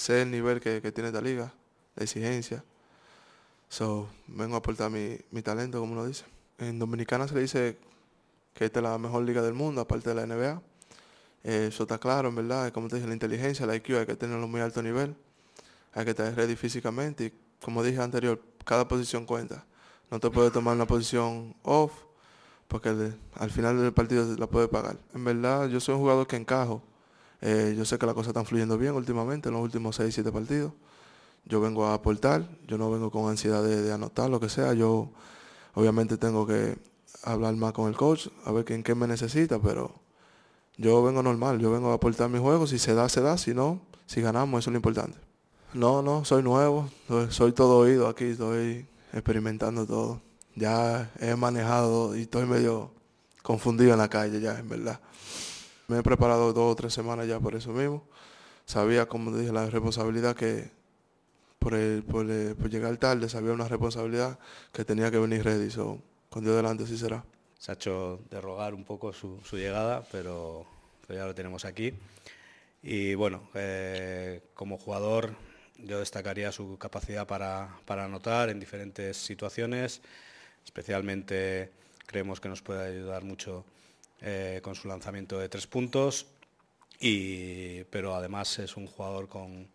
sé el nivel que tiene esta liga, la exigencia. Vengo a aportar mi talento, como uno dice. En Dominicana se le dice que esta es la mejor liga del mundo, aparte de la NBA. Eso está claro, en verdad. Como te dije, la inteligencia, la IQ, hay que tenerlo a muy alto nivel. Hay que estar ready físicamente. Y como dije anterior, cada posición cuenta. No te puedes tomar una posición off, porque al final del partido la puedes pagar. En verdad, yo soy un jugador que encajo. Yo sé que las cosas están fluyendo bien últimamente, en los últimos 6 7 partidos. Yo vengo a aportar, yo no vengo con ansiedad de anotar, lo que sea. Yo obviamente tengo que hablar más con el coach, a ver en qué me necesita, pero yo vengo normal, yo vengo a aportar mi juego. Si se da, se da. Si no, si ganamos, eso es lo importante. No, soy nuevo, soy todo oído aquí, estoy experimentando todo. Ya he manejado y estoy medio confundido en la calle ya, en verdad. Me he preparado 2 o 3 semanas ya por eso mismo. Sabía, como te dije, la responsabilidad que por llegar tarde, sabía una responsabilidad que tenía que venir ready. Con Dios delante sí será. Se ha hecho de rogar un poco su llegada, pero ya lo tenemos aquí. Y bueno, como jugador yo destacaría su capacidad para anotar en diferentes situaciones. Especialmente creemos que nos puede ayudar mucho con su lanzamiento de 3 puntos. Pero además es un jugador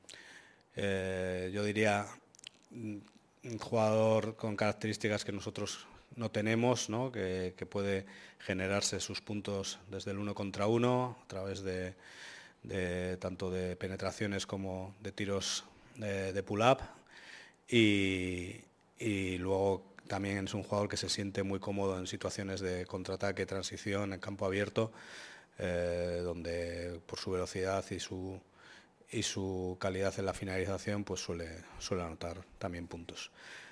yo diría, un jugador con características que nosotros no tenemos, ¿no? Que puede generarse sus puntos desde el 1 contra 1 a través de tanto de penetraciones como de tiros de pull-up. Y luego también es un jugador que se siente muy cómodo en situaciones de contraataque, transición, en campo abierto, donde por su velocidad y su calidad en la finalización pues suele anotar también puntos.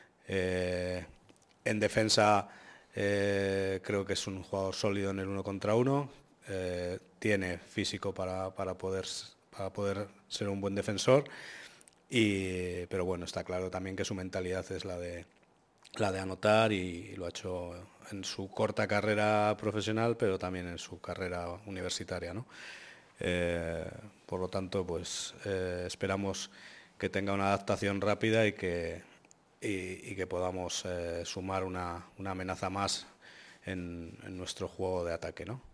En defensa creo que es un jugador sólido en el 1 contra 1, tiene físico para poder ser un buen defensor, pero bueno, está claro también que su mentalidad es la de anotar, y lo ha hecho en su corta carrera profesional, pero también en su carrera universitaria, ¿no? Por lo tanto, pues esperamos que tenga una adaptación rápida y que podamos sumar una amenaza más en nuestro juego de ataque, ¿no?